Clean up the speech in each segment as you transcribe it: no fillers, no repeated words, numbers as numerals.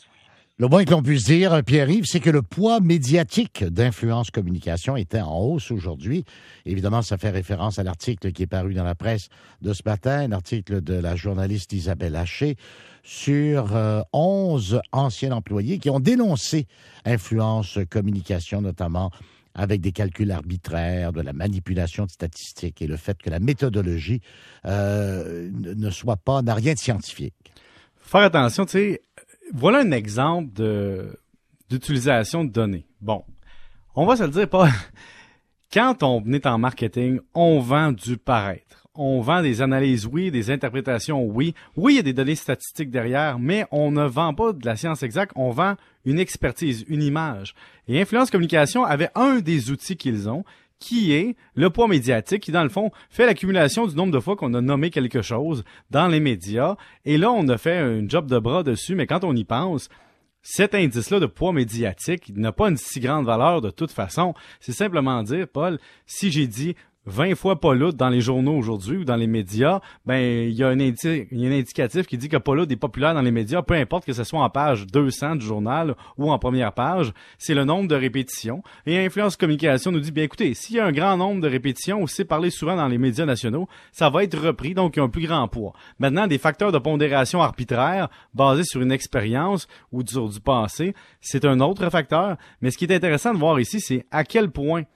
Le moins que l'on puisse dire, Pierre-Yves, c'est que le poids médiatique d'Influence Communication était en hausse aujourd'hui. Évidemment, ça fait référence à l'article qui est paru dans la presse de ce matin, un article de la journaliste Isabelle Haché sur 11 anciens employés qui ont dénoncé Influence Communication, notamment avec des calculs arbitraires, de la manipulation de statistiques et le fait que la méthodologie n'a rien de scientifique. Faire attention, tu sais, voilà un exemple d'utilisation de données. Bon, on va se le dire, pas. Quand on est en marketing, on vend du paraître. On vend des analyses, oui, des interprétations, oui. Oui, il y a des données statistiques derrière, mais on ne vend pas de la science exacte, on vend une expertise, une image. Et Influence Communication avait un des outils qu'ils ont, qui est le poids médiatique, qui dans le fond fait l'accumulation du nombre de fois qu'on a nommé quelque chose dans les médias. Et là, on a fait un job de bras dessus, mais quand on y pense, cet indice-là de poids médiatique n'a pas une si grande valeur de toute façon. C'est simplement dire, Paul, si j'ai dit 20 fois Paul Oud dans les journaux aujourd'hui ou dans les médias, ben il y a un indicatif qui dit que Paul Oud est populaire dans les médias, peu importe que ce soit en page 200 du journal ou en première page, c'est le nombre de répétitions. Et Influence Communication nous dit, bien écoutez, s'il y a un grand nombre de répétitions ou c'est parlé souvent dans les médias nationaux, ça va être repris, donc il y a un plus grand poids. Maintenant, des facteurs de pondération arbitraires basés sur une expérience ou sur du passé, c'est un autre facteur. Mais ce qui est intéressant de voir ici, c'est à quel point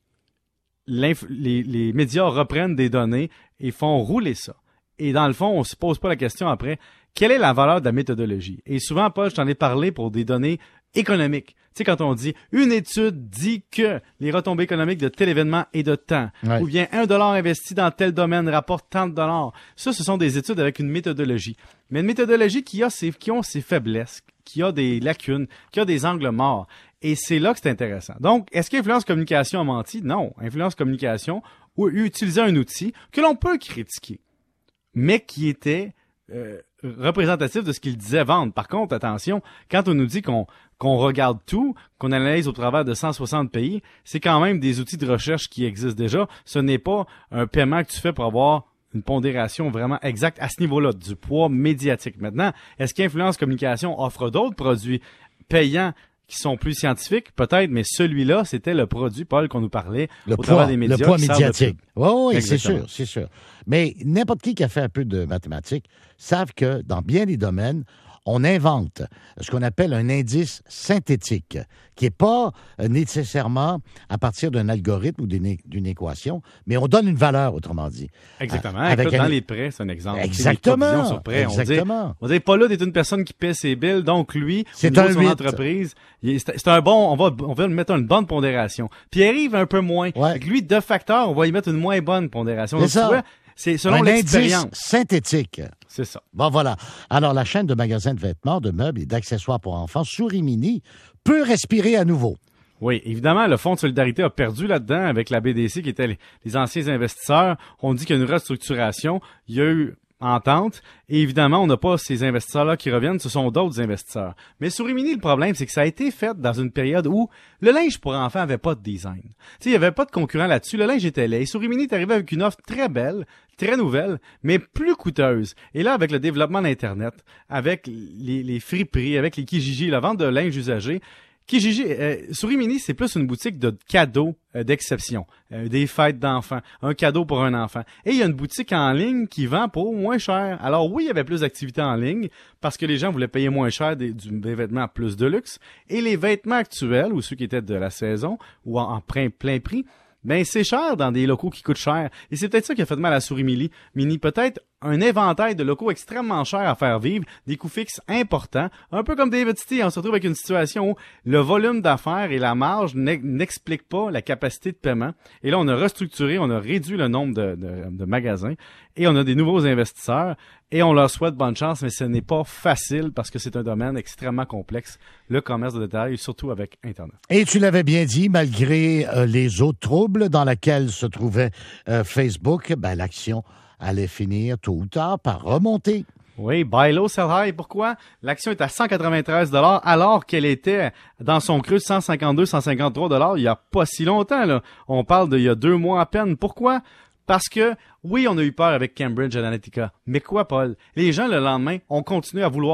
les médias reprennent des données et font rouler ça. Et dans le fond, on se pose pas la question après, quelle est la valeur de la méthodologie? Et souvent, Paul, je t'en ai parlé pour des données économiques. Tu sais, quand on dit une étude dit que les retombées économiques de tel événement est de temps, ou bien $1 investi dans tel domaine rapporte tant de dollars. Ça, ce sont des études avec une méthodologie. Mais une méthodologie qui ont ses faiblesses, qui a des lacunes, qui a des angles morts. Et c'est là que c'est intéressant. Donc, est-ce qu'Influence Communication a menti? Non. Influence Communication a utilisé un outil que l'on peut critiquer, mais qui était représentatif de ce qu'il disait vendre. Par contre, attention, quand on nous dit qu'on regarde tout, qu'on analyse au travers de 160 pays, c'est quand même des outils de recherche qui existent déjà. Ce n'est pas un paiement que tu fais pour avoir une pondération vraiment exacte à ce niveau-là, du poids médiatique. Maintenant, est-ce qu'Influence Communication offre d'autres produits payants qui sont plus scientifiques? Peut-être, mais celui-là, c'était le produit, Paul, qu'on nous parlait travers des médias. Le poids médiatique. Oui, c'est sûr. Mais n'importe qui a fait un peu de mathématiques savent que dans bien des domaines, on invente ce qu'on appelle un indice synthétique, qui n'est pas nécessairement à partir d'un algorithme ou d'une équation, mais on donne une valeur, autrement dit. Exactement. Dans les prêts, c'est un exemple. Exactement. Sur prêt. Exactement. On dit Paul Oud est une personne qui paie ses billes, donc lui, c'est au niveau de son 8. entreprise, c'est un bon, on va lui mettre une bonne pondération. Pierre-Yves, un peu moins. Ouais. Avec lui, de facteurs, on va lui mettre une moins bonne pondération. C'est ça. C'est selon l'expérience. Un indice synthétique. C'est ça. Bon, voilà. Alors, la chaîne de magasins de vêtements, de meubles et d'accessoires pour enfants, Souris Mini, peut respirer à nouveau. Oui, évidemment, le Fonds de solidarité a perdu là-dedans avec la BDC qui était les anciens investisseurs. On dit qu'il y a une restructuration. Il y a eu entente. Et évidemment, on n'a pas ces investisseurs-là qui reviennent, ce sont d'autres investisseurs. Mais Souris Mini, le problème, c'est que ça a été fait dans une période où le linge pour enfants avait pas de design. Tu sais, il y avait pas de concurrent là-dessus, le linge était laid. Et Souris Mini est arrivé avec une offre très belle, très nouvelle, mais plus coûteuse. Et là, avec le développement d'Internet, avec les friperies, avec les Kijiji, la vente de linge usagé, Kijiji, Souris Mini, c'est plus une boutique de cadeaux d'exception, des fêtes d'enfants, un cadeau pour un enfant. Et il y a une boutique en ligne qui vend pour moins cher. Alors oui, il y avait plus d'activités en ligne parce que les gens voulaient payer moins cher des vêtements plus de luxe. Et les vêtements actuels, ou ceux qui étaient de la saison, ou en plein prix, ben c'est cher dans des locaux qui coûtent cher. Et c'est peut-être ça qui a fait de mal à Souris Mini. Peut-être un éventail de locaux extrêmement chers à faire vivre, des coûts fixes importants, un peu comme David City. On se retrouve avec une situation où le volume d'affaires et la marge n'expliquent pas la capacité de paiement. Et là, on a restructuré, on a réduit le nombre de magasins et on a des nouveaux investisseurs et on leur souhaite bonne chance, mais ce n'est pas facile parce que c'est un domaine extrêmement complexe, le commerce de détail, surtout avec Internet. Et tu l'avais bien dit, malgré les autres troubles dans lesquels se trouvait Facebook, ben l'action allait finir tôt ou tard par remonter. Oui, buy low, sell high. Pourquoi? L'action est à 193 $ alors qu'elle était dans son creux de 152, 153 $ il y a pas si longtemps, là. On parle d'il y a 2 mois à peine. Pourquoi? Parce que, oui, on a eu peur avec Cambridge Analytica. Mais quoi, Paul? Les gens, le lendemain, ont continué à vouloir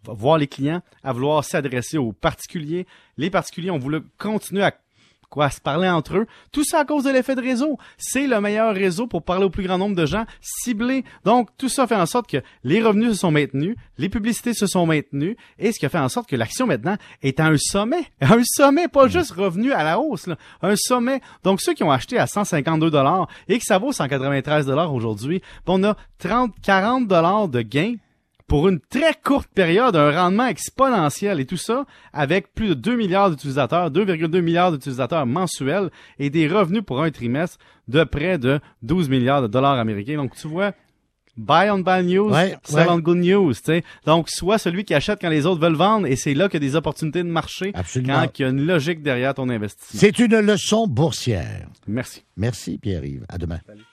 voir les clients, à vouloir s'adresser aux particuliers. Les particuliers ont voulu continuer à se parler entre eux. Tout ça à cause de l'effet de réseau. C'est le meilleur réseau pour parler au plus grand nombre de gens, ciblés. Donc, tout ça fait en sorte que les revenus se sont maintenus, les publicités se sont maintenues, et ce qui a fait en sorte que l'action maintenant est à un sommet. Un sommet, pas juste revenu à la hausse, là. Un sommet. Donc, ceux qui ont acheté à 152 $ et que ça vaut 193 $ aujourd'hui, on a 40 $ de gains pour une très courte période, un rendement exponentiel et tout ça avec plus de 2 milliards d'utilisateurs, 2,2 milliards d'utilisateurs mensuels et des revenus pour un trimestre de près de 12 milliards de dollars américains. Donc, tu vois, buy on bad news, sell on good news, tu sais. Donc, soit celui qui achète quand les autres veulent vendre et c'est là qu'il y a des opportunités de marché. Absolument. Quand il y a une logique derrière ton investissement. C'est une leçon boursière. Merci. Merci, Pierre-Yves. À demain. Salut.